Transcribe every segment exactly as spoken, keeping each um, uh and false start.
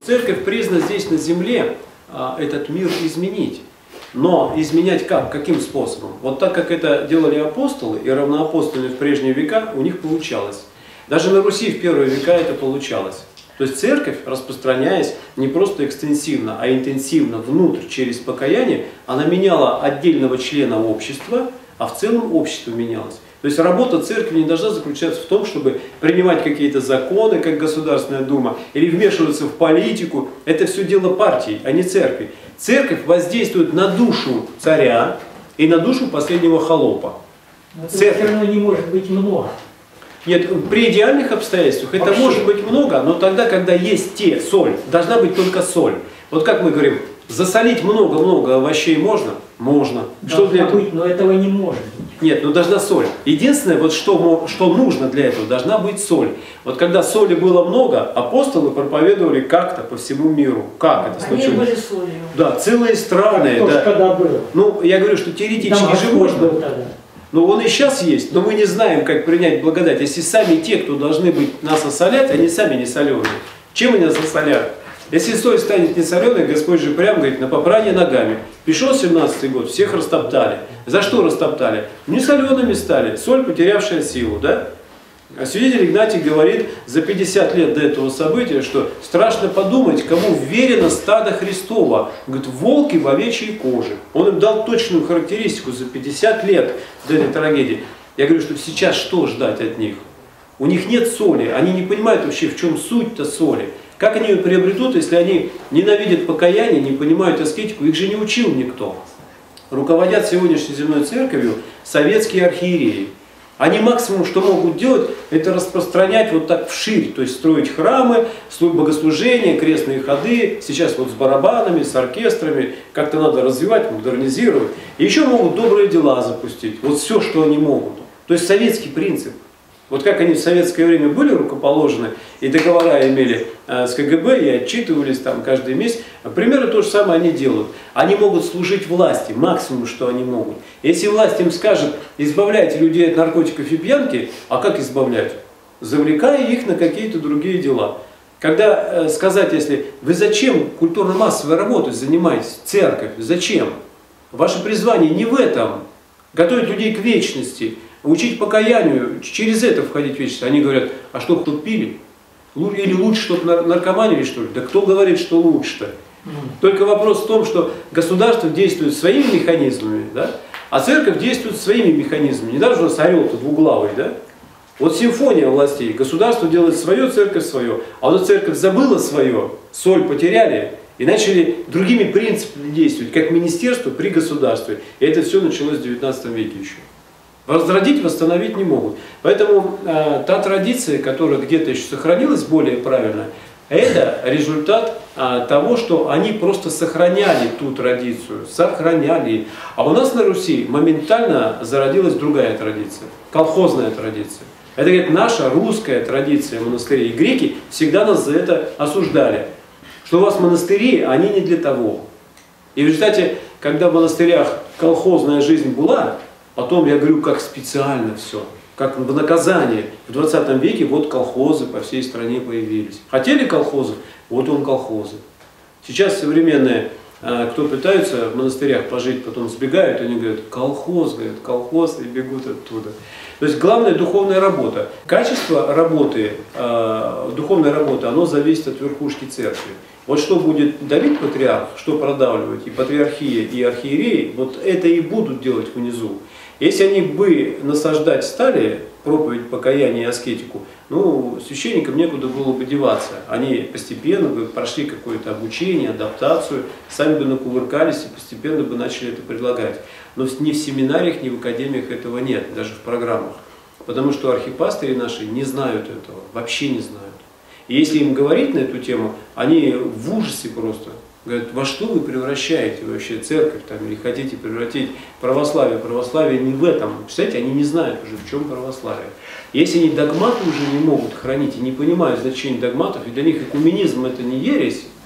Церковь призвана здесь на земле а, этот мир изменить. Но изменять как? Каким способом? Вот так, как это делали апостолы и равноапостольные в прежние века, у них получалось. Даже на Руси в первые века это получалось. То есть церковь, распространяясь не просто экстенсивно, а интенсивно внутрь через покаяние, она меняла отдельного члена общества, а в целом общество менялось. То есть работа церкви не должна заключаться в том, чтобы принимать какие-то законы, как Государственная Дума, или вмешиваться в политику. Это все дело партии, а не церкви. Церковь воздействует на душу царя и на душу последнего холопа. Но церковь все равно не может быть много. Нет, при идеальных обстоятельствах это Вообще. может быть много, но тогда, когда есть те, соль, должна быть только соль. Вот как мы говорим, засолить много-много овощей можно? Можно. Что для этого? Быть, но этого не может быть. Нет, ну должна соль. Единственное, вот что, что нужно для этого, должна быть соль. Вот когда соли было много, апостолы проповедовали как-то по всему миру. Как это случилось? Они были солью. Да, целые страны. Да. Когда было. Ну, я говорю, что теоретически же можно. Но он и сейчас есть, но мы не знаем, как принять благодать. Если сами те, кто должны быть нас осолять, они сами не соленые. Чем они нас осоляют? Если соль станет не соленой, Господь же прямо говорит, на попрание ногами. Пришел семнадцатый год, всех растоптали. За что растоптали? Не солеными стали, соль, потерявшая силу, да? А свидетель Игнатий говорит за пятьдесят лет до этого события, что страшно подумать, кому верено стадо Христово. Он говорит, волки в овечьей коже. Он им дал точную характеристику за пятьдесят лет до этой трагедии. Я говорю, что сейчас что ждать от них? У них нет соли, они не понимают вообще, в чем суть-то соли. Как они ее приобретут, если они ненавидят покаяние, не понимают аскетику, их же не учил никто. Руководят сегодняшней земной церковью советские архиереи. Они максимум, что могут делать, это распространять вот так вширь, то есть строить храмы, богослужения, крестные ходы, сейчас вот с барабанами, с оркестрами, как-то надо развивать, модернизировать. И еще могут добрые дела запустить, вот все, что они могут. То есть советский принцип. Вот как они в советское время были рукоположены и договора имели э, с ка гэ бэ и отчитывались там каждый месяц, примерно то же самое они делают. Они могут служить власти, максимум, что они могут. Если власть им скажет, избавляйте людей от наркотиков и пьянки, а как избавлять? Завлекая их на какие-то другие дела. Когда э, сказать, если вы зачем культурно-массовой работой занимаетесь, церковь, зачем? Ваше призвание не в этом. Готовить людей к вечности. Учить покаянию, через это входить в вечность. Они говорят, а что, кто пили? Или лучше, чтобы наркоманили, что ли? Да кто говорит, что лучше-то? Mm. Только вопрос в том, что государство действует своими механизмами, да? А церковь действует своими механизмами. Не даже у нас орел-то двуглавый, да? Вот симфония властей. Государство делает свое, церковь свое. А вот церковь забыла свое, соль потеряли и начали другими принципами действовать, как министерство при государстве. И это все началось в девятнадцатом веке еще. Возродить, восстановить не могут. Поэтому э, та традиция, которая где-то еще сохранилась более правильно, это результат э, того, что они просто сохраняли ту традицию, сохраняли. А у нас на Руси моментально зародилась другая традиция, колхозная традиция. Это, говорит, наша русская традиция монастырей. И греки всегда нас за это осуждали, что у вас монастыри, они не для того. И в результате, когда в монастырях колхозная жизнь была, потом, я говорю, как специально все, как в наказание. В двадцатом веке вот колхозы по всей стране появились. Хотели колхозы? Вот он колхозы. Сейчас современные, кто пытаются в монастырях пожить, потом сбегают, они говорят, колхоз, говорят, колхоз, и бегут оттуда. То есть главная духовная работа. Качество работы, духовной работы, оно зависит от верхушки церкви. Вот что будет давить патриарх, что продавливать, и патриархия, и архиереи, вот это и будут делать внизу. Если они бы насаждать стали проповедь покаяния и аскетику, ну, священникам некуда было бы деваться. Они постепенно бы прошли какое-то обучение, адаптацию, сами бы накувыркались и постепенно бы начали это предлагать. Но ни в семинариях, ни в академиях этого нет, даже в программах. Потому что архипастыри наши не знают этого, вообще не знают. И если им говорить на эту тему, они в ужасе просто. Говорят, во что вы превращаете вообще церковь, там, или хотите превратить православие? Православие не в этом. Представляете, они не знают уже, в чем православие. Если они догматы уже не могут хранить и не понимают значения догматов, и для них экуменизм это не ересь,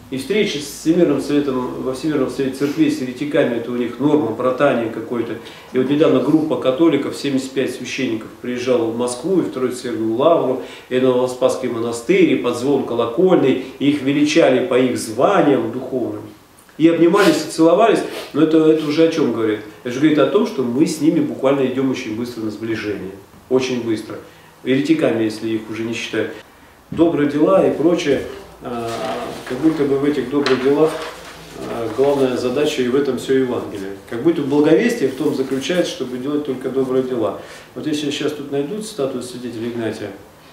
И встречи с Всемирным Советом, во Всемирном Совете Церквей с еретиками, это у них норма, братания какой-то. И вот недавно группа католиков, семьдесят пять священников, приезжала в Москву, и в Троице-Сергиеву Лавру, и на Новоспасский монастырь, и под звон колокольный, и их величали по их званиям духовным. И обнимались, и целовались, но это, это уже о чем говорит? Это же говорит о том, что мы с ними буквально идем очень быстро на сближение. Очень быстро. Еретиками, если их уже не считают. Добрые дела и прочее. Как будто бы в этих добрых делах главная задача и в этом все Евангелие. Как будто благовестие в том заключается, чтобы делать только добрые дела. Вот если сейчас тут найдут статую святителя Игнатия,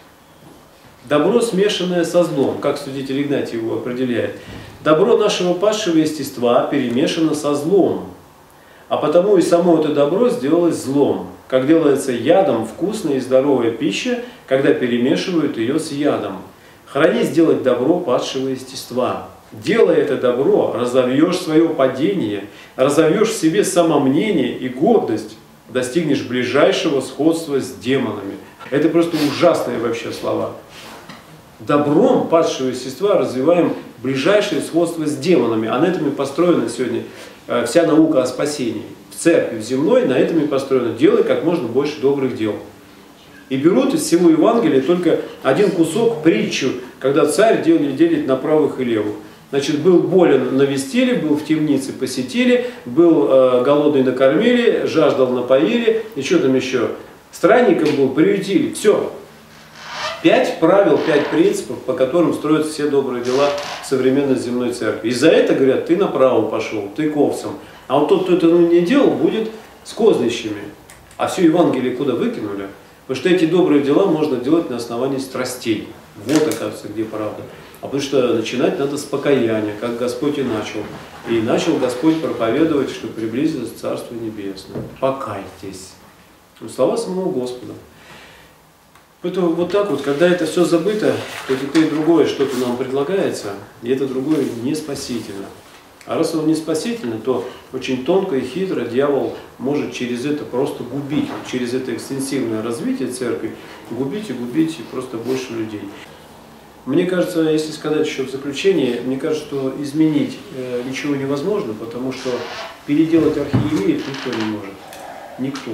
добро, смешанное со злом, как святитель Игнатий его определяет. Добро нашего падшего естества перемешано со злом, а потому и само это добро сделалось злом, как делается ядом вкусная и здоровая пища, когда перемешивают ее с ядом. Храни сделать добро падшего естества. Делая это добро, разовьешь свое падение, разовьешь в себе самомнение и гордость, достигнешь ближайшего сходства с демонами. Это просто ужасные вообще слова. Добром падшего естества развиваем ближайшее сходство с демонами. А на этом и построена сегодня вся наука о спасении. В церкви, в земной, на этом и построена. Делай как можно больше добрых дел. И берут из всего Евангелия только один кусок, притчу, когда царь делит, делит на правых и левых. Значит, был болен, навестили, был в темнице, посетили, был э, голодный, накормили, жаждал, напоили, и что там еще? Странником был, приютили, все. Пять правил, пять принципов, по которым строятся все добрые дела современной земной церкви. И за это, говорят, ты направо пошел, ты к овцам. А вот тот, кто это не делал, будет с козлищами. А все Евангелие куда выкинули? Потому что эти добрые дела можно делать на основании страстей. Вот, оказывается, где правда. А потому что начинать надо с покаяния, как Господь и начал. И начал Господь проповедовать, что приблизилось Царство Небесное. Покайтесь. Слова самого Господа. Поэтому вот так вот, когда это все забыто, то это и другое что-то нам предлагается, и это другое не спасительно. А раз оно не спасительно, то очень тонко и хитро дьявол может через это просто губить, через это экстенсивное развитие церкви, губить и губить просто больше людей. Мне кажется, если сказать еще в заключение, мне кажется, что изменить э, ничего невозможно, потому что переделать архиереев никто не может. Никто.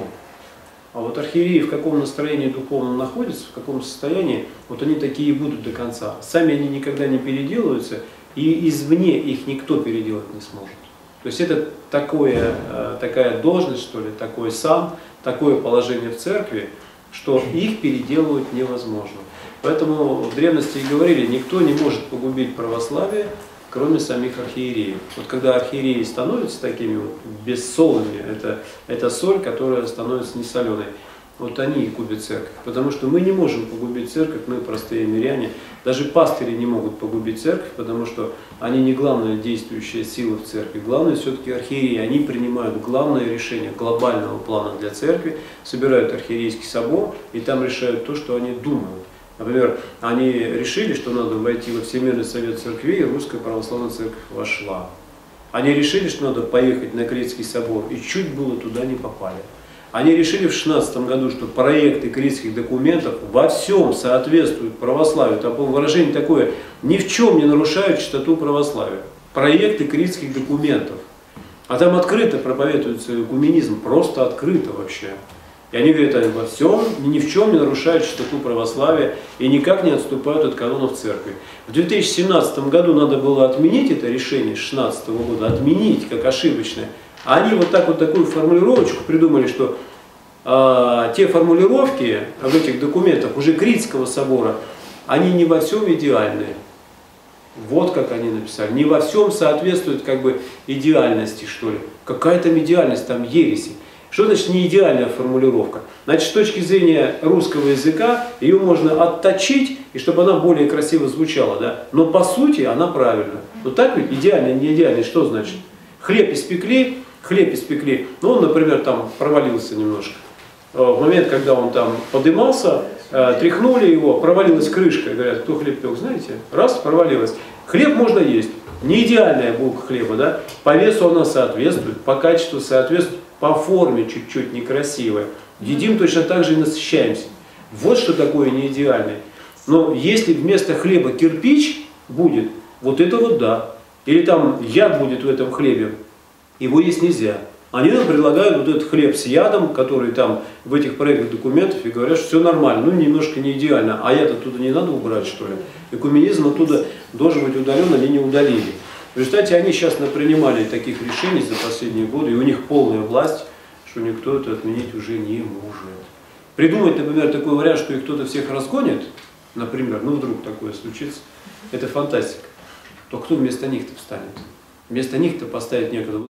А вот архиереи в каком настроении духовном находятся, в каком состоянии, вот они такие и будут до конца. Сами они никогда не переделываются, и извне их никто переделать не сможет. То есть это такое, такая должность, что ли, такой сан, такое положение в церкви, что их переделывать невозможно. Поэтому в древности и говорили, никто не может погубить православие, кроме самих архиереев. Вот когда архиереи становятся такими вот бессолыми, это, это соль, которая становится несоленой, вот они и губят церковь. Потому что мы не можем погубить церковь, мы простые миряне. Даже пастыри не могут погубить церковь, потому что они не главная действующая сила в церкви. Главное все-таки архиереи. Они принимают главное решение глобального плана для церкви, собирают архиерейский собор и там решают то, что они думают. Например, они решили, что надо войти во Всемирный Совет Церквей, и Русская Православная Церковь вошла. Они решили, что надо поехать на Критский собор, и чуть было туда не попали. Они решили в шестнадцатом году, что проекты критских документов во всем соответствуют православию. Там было выражение такое, ни в чем не нарушают чистоту православия. Проекты критских документов. А там открыто проповедуется экуменизм, просто открыто вообще. И они говорят, они во всем, ни в чем не нарушают чистоту православия и никак не отступают от канонов церкви. В две тысячи семнадцатом году надо было отменить это решение две тысячи шестнадцатого года, отменить как ошибочное. А они вот так вот такую формулировочку придумали, что э, те формулировки в этих документах уже Критского собора, они не во всем идеальны. Вот как они написали. Не во всем соответствует как бы идеальности, что ли. Какая там идеальность, там ереси. Что значит не идеальная формулировка? Значит, с точки зрения русского языка ее можно отточить, и чтобы она более красиво звучала, да? Но по сути она правильна. Вот так ведь идеально, не идеально, что значит? Хлеб испекли, хлеб испекли, ну он, например, там провалился немножко. В момент, когда он там подымался, тряхнули его, провалилась крышка. Говорят, кто хлеб пек, знаете? Раз, провалилась. Хлеб можно есть. Не идеальная булка хлеба, да? По весу она соответствует, по качеству соответствует, по форме чуть-чуть некрасивая. Едим точно так же и насыщаемся. Вот что такое неидеальный. Но если вместо хлеба кирпич будет, Вот это вот да. Или там яд будет в этом хлебе, его есть нельзя. Они нам предлагают вот этот хлеб с ядом, который там в этих проектных документах, и говорят, что все нормально, ну немножко не идеально, а яд оттуда не надо убрать, что ли? Экуменизм оттуда должен быть удален, они не удалили. В результате они сейчас принимали таких решений за последние годы, и у них полная власть, что никто это отменить уже не может. Придумать, например, такой вариант, что их кто-то всех разгонит, например, ну вдруг такое случится, это фантастика. То кто вместо них-то встанет? Вместо них-то поставить некуда.